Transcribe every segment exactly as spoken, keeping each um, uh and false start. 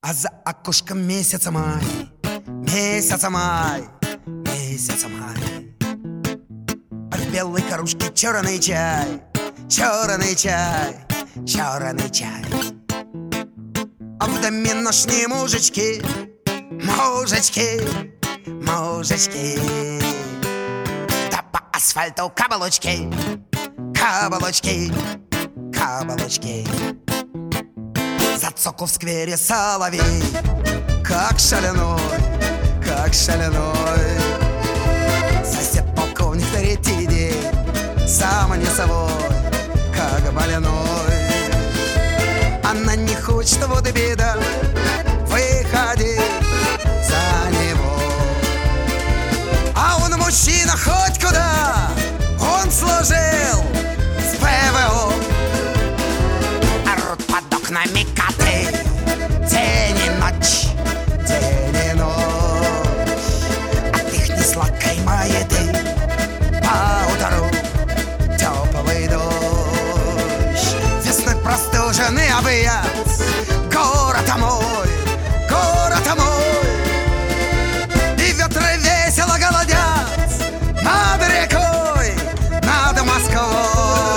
А за окошком месяца май, месяца май, месяца май. А в белой кружке черный чай, черный чай, черный чай. А в доме ношни мужички, мужички, мужички. Да по асфальту каблучки, каблучки, каблучки. Зацокал в сквере соловей, как шаляной, как шаляной. Сосед полковник третий день, сам не собой, как больной. Она не хочет, вот и беда, выходи за него. А он мужчина хоть куда, он служил с ПВО. Орут под окнами коты, день и ночь, день и ночь. От их несладкой маяты поутру теплый дождь. Весной простуженный объят, город мой, город мой. И ветры весело голодят над рекой, над Москвой.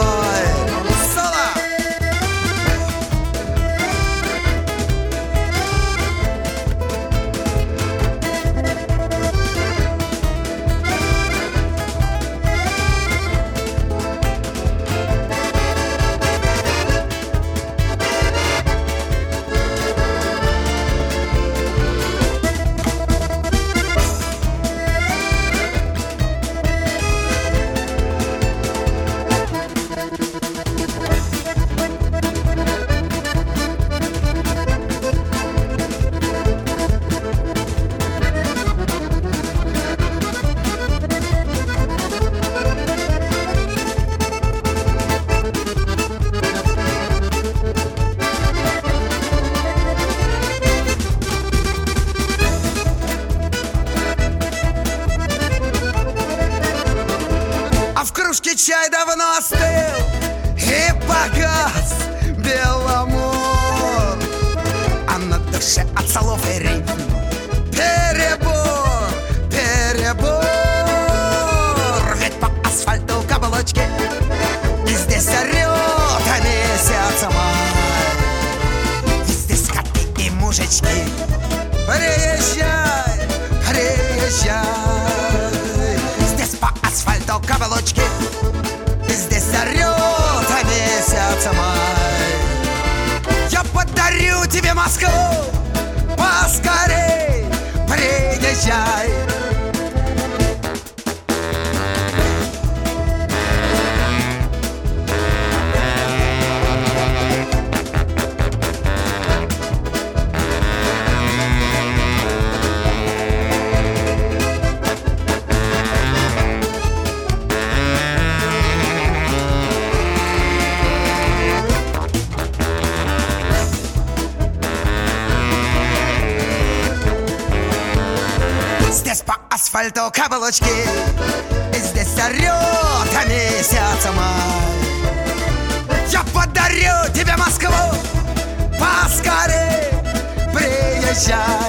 Чай давно остыл и погас беломор, а на душе от слов и ритм перебор, перебор. Ведь по асфальту каблучки, и здесь орёт месяц май. И здесь коты и мужички. Приезжай, приезжай. Здесь по асфальту каблучки, здесь орёт месяц май. Я подарю тебе Москву, поскорей приезжай. Здесь по асфальту каблучки, и здесь орёт месяц май. Я подарю тебе Москву, поскорей приезжай.